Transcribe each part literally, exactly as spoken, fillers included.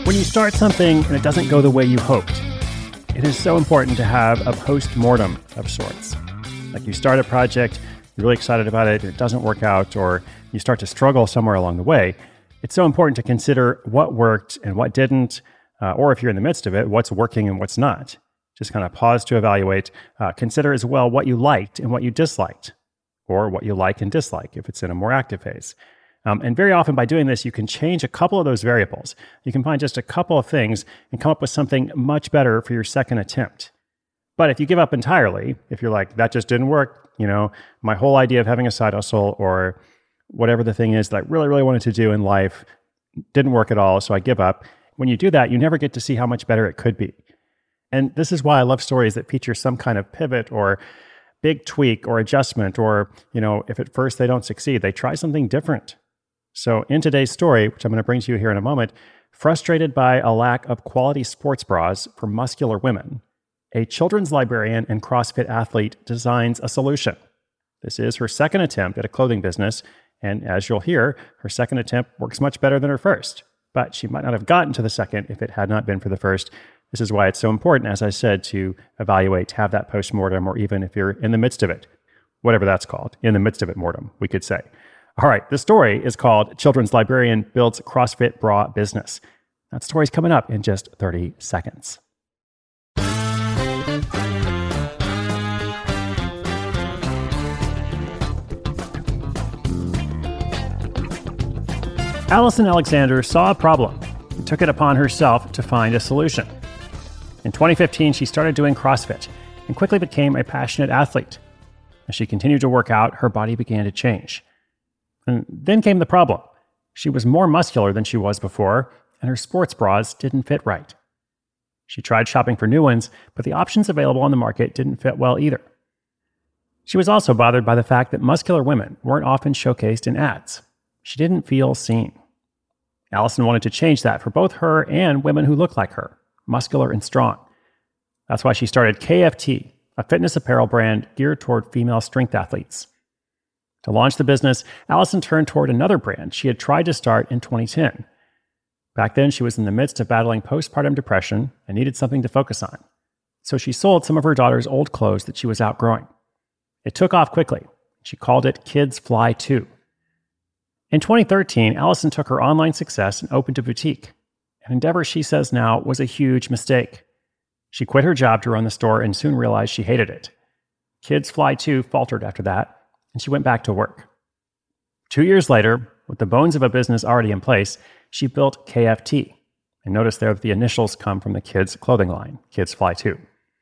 When you start something and it doesn't go the way you hoped, it is so important to have a post-mortem of sorts. Like you start a project, you're really excited about it, it doesn't work out, or you start to struggle somewhere along the way. It's so important to consider what worked and what didn't, uh, or if you're in the midst of it, what's working and what's not. Just kind of pause to evaluate. Uh, consider as well what you liked and what you disliked, or what you like and dislike if it's in a more active phase. Um, and very often by doing this, you can change a couple of those variables. You can find just a couple of things and come up with something much better for your second attempt. But if you give up entirely, if you're like, that just didn't work, you know, my whole idea of having a side hustle or whatever the thing is that I really, really wanted to do in life didn't work at all, so I give up. When you do that, you never get to see how much better it could be. And this is why I love stories that feature some kind of pivot or big tweak or adjustment, or, you know, if at first they don't succeed, they try something different. So in today's story, which I'm going to bring to you here in a moment, frustrated by a lack of quality sports bras for muscular women, a children's librarian and CrossFit athlete designs a solution. This is her second attempt at a clothing business, and as you'll hear, her second attempt works much better than her first. But she might not have gotten to the second if it had not been for the first. This is why it's so important, as I said, to evaluate, have that post-mortem, or even if you're in the midst of it, whatever that's called, in the midst of it mortem, we could say. All right, the story is called Children's Librarian Builds CrossFit Bra Business. That story's coming up in just thirty seconds. Allison Alexander saw a problem and took it upon herself to find a solution. In twenty fifteen, she started doing CrossFit and quickly became a passionate athlete. As she continued to work out, her body began to change. And then came the problem. She was more muscular than she was before, and her sports bras didn't fit right. She tried shopping for new ones, but the options available on the market didn't fit well either. She was also bothered by the fact that muscular women weren't often showcased in ads. She didn't feel seen. Allison wanted to change that for both her and women who look like her, muscular and strong. That's why she started K F T, a fitness apparel brand geared toward female strength athletes. To launch the business, Allison turned toward another brand she had tried to start in twenty ten. Back then, she was in the midst of battling postpartum depression and needed something to focus on. So she sold some of her daughter's old clothes that she was outgrowing. It took off quickly. She called it Kids Fly two. In twenty thirteen, Allison took her online success and opened a boutique, an endeavor she says now was a huge mistake. She quit her job to run the store and soon realized she hated it. Kids Fly two faltered after that, and she went back to work. Two years later, with the bones of a business already in place, she built K F T. And notice there that the initials come from the kids' clothing line, Kids Fly two.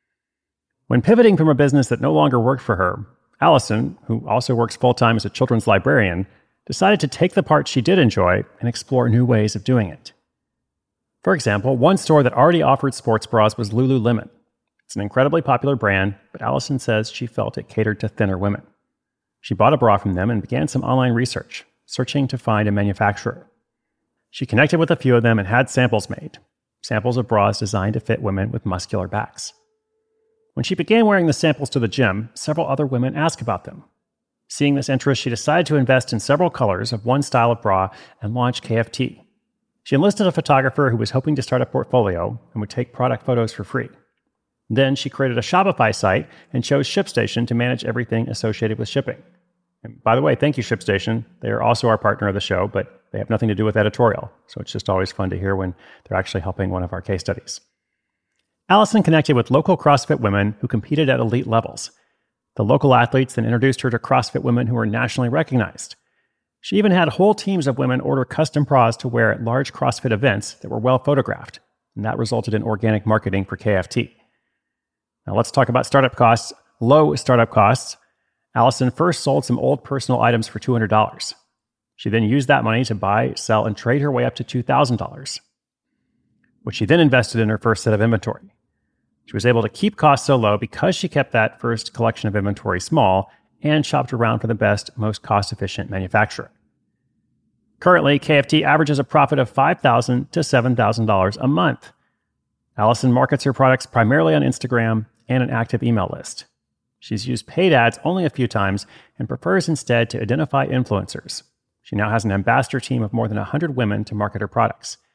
When pivoting from a business that no longer worked for her, Allison, who also works full-time as a children's librarian, decided to take the part she did enjoy and explore new ways of doing it. For example, one store that already offered sports bras was Lululemon. It's an incredibly popular brand, but Allison says she felt it catered to thinner women. She bought a bra from them and began some online research, searching to find a manufacturer. She connected with a few of them and had samples made, samples of bras designed to fit women with muscular backs. When she began wearing the samples to the gym, several other women asked about them. Seeing this interest, she decided to invest in several colors of one style of bra and launch K F T. She enlisted a photographer who was hoping to start a portfolio and would take product photos for free. Then she created a Shopify site and chose ShipStation to manage everything associated with shipping. And by the way, thank you, ShipStation. They are also our partner of the show, but they have nothing to do with editorial. So it's just always fun to hear when they're actually helping one of our case studies. Allison connected with local CrossFit women who competed at elite levels. The local athletes then introduced her to CrossFit women who were nationally recognized. She even had whole teams of women order custom bras to wear at large CrossFit events that were well photographed, and that resulted in organic marketing for K F T. Now let's talk about startup costs. Low startup costs. Allison first sold some old personal items for two hundred dollars. She then used that money to buy, sell, and trade her way up to two thousand dollars, which she then invested in her first set of inventory. She was able to keep costs so low because she kept that first collection of inventory small and shopped around for the best, most cost-efficient manufacturer. Currently, K F T averages a profit of five thousand dollars to seven thousand dollars a month. Allison markets her products primarily on Instagram and an active email list. She's used paid ads only a few times and prefers instead to identify influencers. She now has an ambassador team of more than one hundred women to market her products.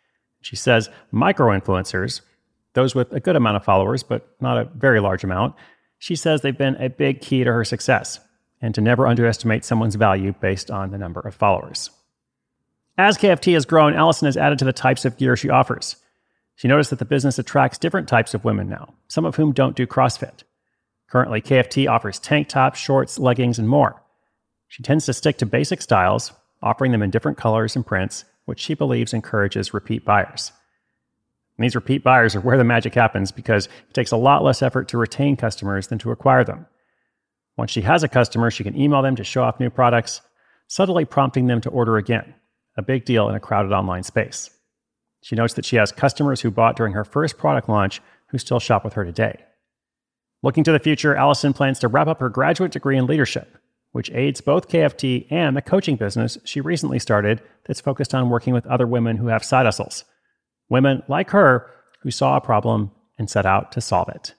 She says micro-influencers, those with a good amount of followers, but not a very large amount, she says they've been a big key to her success, and to never underestimate someone's value based on the number of followers. As K F T has grown, Allison has added to the types of gear she offers. She noticed that the business attracts different types of women now, some of whom don't do CrossFit. Currently, K F T offers tank tops, shorts, leggings, and more. She tends to stick to basic styles, offering them in different colors and prints, which she believes encourages repeat buyers. And these repeat buyers are where the magic happens because it takes a lot less effort to retain customers than to acquire them. Once she has a customer, she can email them to show off new products, subtly prompting them to order again, a big deal in a crowded online space. She notes that she has customers who bought during her first product launch who still shop with her today. Looking to the future, Allison plans to wrap up her graduate degree in leadership, which aids both K F T and the coaching business she recently started that's focused on working with other women who have side hustles. Women like her who saw a problem and set out to solve it.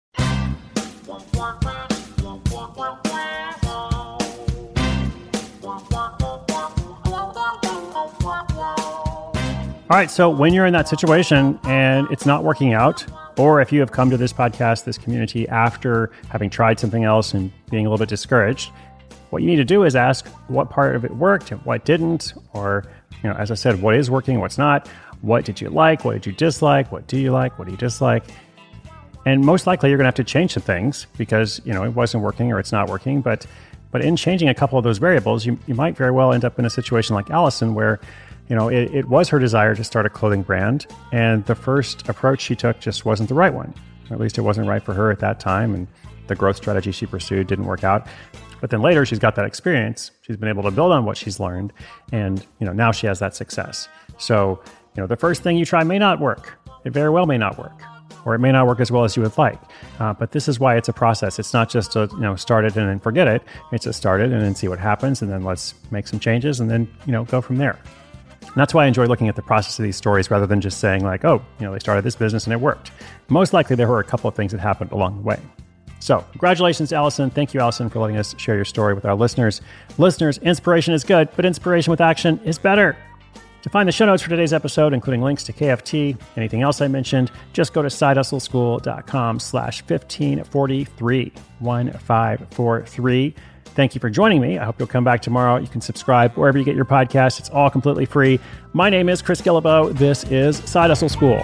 All right, so when you're in that situation and it's not working out, or if you have come to this podcast, this community, after having tried something else and being a little bit discouraged, what you need to do is ask what part of it worked and what didn't, or, you know, as I said, what is working, what's not, what did you like, what did you dislike, what do you like, what do you dislike? And most likely you're going to have to change some things because, you know, it wasn't working or it's not working, but but in changing a couple of those variables, you, you might very well end up in a situation like Allison where, you know, it, it was her desire to start a clothing brand, and the first approach she took just wasn't the right one. Or at least it wasn't right for her at that time, and the growth strategy she pursued didn't work out. But then later, she's got that experience. She's been able to build on what she's learned, and, you know, now she has that success. So, you know, the first thing you try may not work. It very well may not work, or it may not work as well as you would like. Uh, but this is why it's a process. It's not just a, you know, start it and then forget it. It's a start it and then see what happens, and then let's make some changes, and then, you know, go from there. And that's why I enjoy looking at the process of these stories rather than just saying like, oh, you know, they started this business and it worked. Most likely there were a couple of things that happened along the way. So congratulations, Allison. Thank you, Allison, for letting us share your story with our listeners. Listeners, inspiration is good, but inspiration with action is better. To find the show notes for today's episode, including links to K F T, anything else I mentioned, just go to sidehustleschool.com slash 1543, 1543. Thank you for joining me. I hope you'll come back tomorrow. You can subscribe wherever you get your podcasts. It's all completely free. My name is Chris Guillebeau. This is Side Hustle School.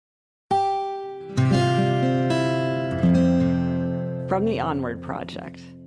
From the Onward Project.